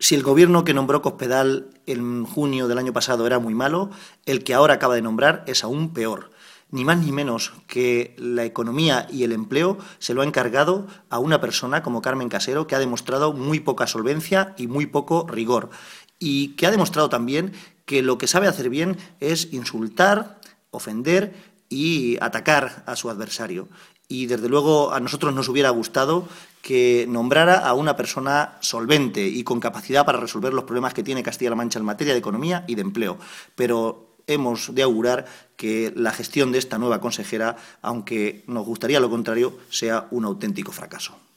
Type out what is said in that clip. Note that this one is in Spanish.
Si el gobierno que nombró Cospedal en junio del año pasado era muy malo, el que ahora acaba de nombrar es aún peor. Ni más ni menos que la economía y el empleo se lo ha encargado a una persona como Carmen Casero, que ha demostrado muy poca solvencia y muy poco rigor. Y que ha demostrado también que lo que sabe hacer bien es insultar, ofender y atacar a su adversario. Y, desde luego, a nosotros nos hubiera gustado que nombrara a una persona solvente y con capacidad para resolver los problemas que tiene Castilla-La Mancha en materia de economía y de empleo. Pero hemos de augurar que la gestión de esta nueva consejera, aunque nos gustaría lo contrario, sea un auténtico fracaso.